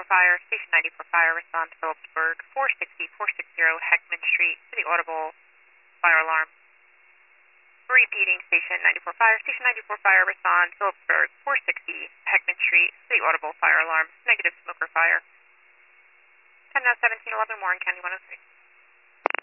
Fire, Station 94 Fire, respond to Phillipsburg, 460 Heckman Street to the audible fire alarm. Repeating, Station 94 Fire, Station 94 Fire, respond Phillipsburg, 460 Heckman Street to the audible fire alarm. Negative smoker fire. 10 now 1711 Warren County 103.